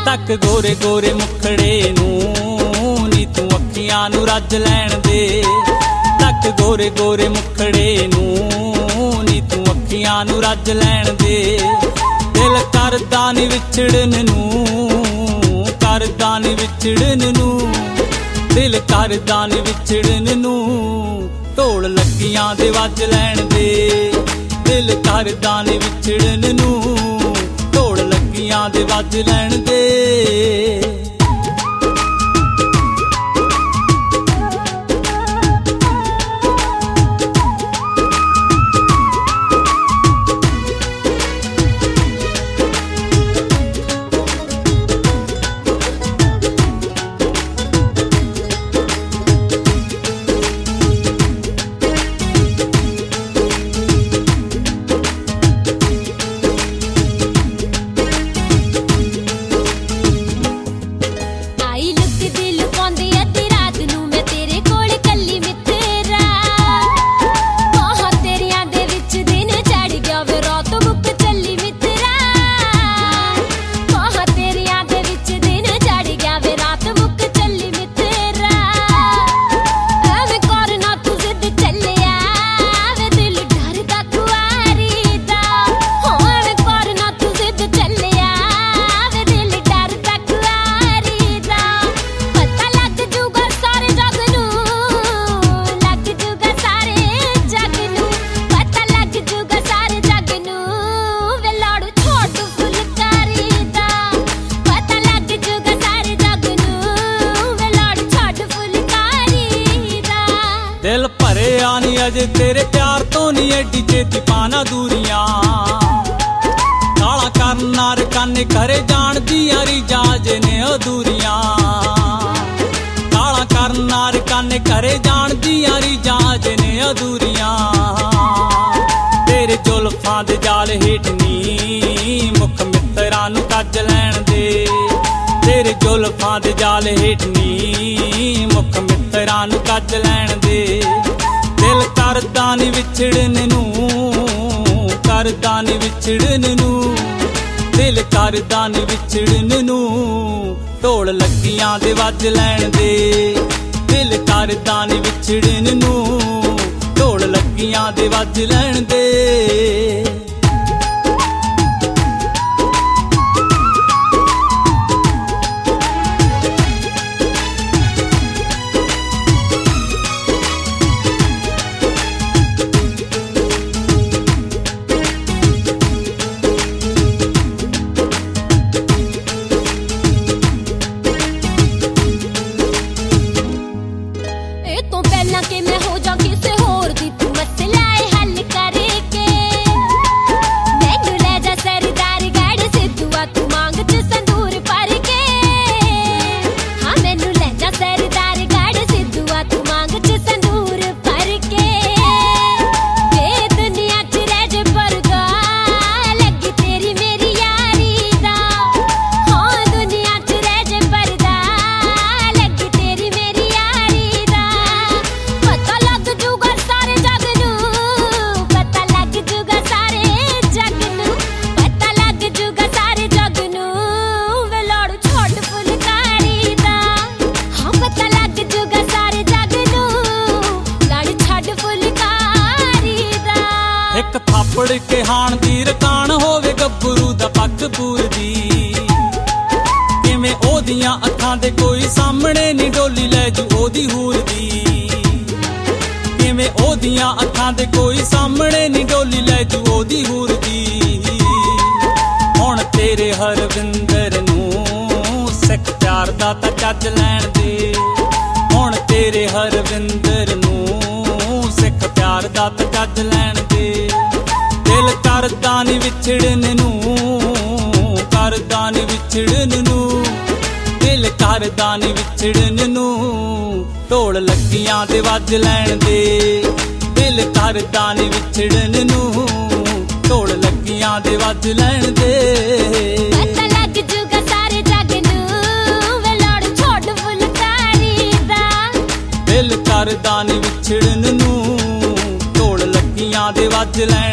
तक गोरे गोरे मुखड़े नूं नी तू अखियां नूं रज लैण दे। तक गोरे गोरे मुखड़े नूं नी तू अखियां नूं रज लैण दे। दिल करदा नी विछड़न नूं, करदा नी विछड़न नूं, दिल करदा नी विछड़न नूं। ढोल लग्गियां दे वज लैण दे, दिल करदा नी विछड़न नूं। ढोल लग्गियां दे वज लैण दे। दिल भरिया नी अजे तेरे प्यार तो नी एडी छेती पाना दूरियां। काला करना रकाने करे जान दियां रिजाज ने अधूरियां। काला करना रकाने करे जान दियां रिजाज ने अधूरियां। तेरे जुल्फां दे जाल हेठ नी मुख मित्तरां नूं कज लैण दे। तेरे जुल्फां दे जाल हेठ नी मुख मित्तरां नूं कज लैण दे। दिल करदा नी विछड़न नूं, करदा नी विछड़न नूं, दिल करदा नी विछड़न नूं। ढोल लग्गियां दे वज लैण दे, दिल करदा नी विछड़न नूं। ढोल लग्गियां दे वज लैण दे। एक थापड़ के हाण दी रकान होवे गब्बरू दा पग पूरदी। किवें ओदियां अखां दे कोई सामने नी डोली लै जू ओदी हूर दी। किवें ओदियां अखां दे कोई सामने नी डोली लै जू ओदी हूर दी। हुण तेरे हरविंदर नूं सिख प्यार दा तां चज लैण दे। हुण तेरे हरविंदर नूं सिख प्यार दा तां चज लैण दे। दिल करदा नी विछड़न नूं, करदा नी विछड़न नूं, दिल करदा नी विछड़न नूं। ढोल लग्गियां दे वज लैण दे, दिल करदा नी विछड़न नूं। ढोल लग्गियां दे वज लैण दे। पता लग जूगा सारे जग नूं वे लड़ छोड़ फुलकारी दा। दिल करदा नी विछड़न नूं। ढोल लग्गियां दे वज लैण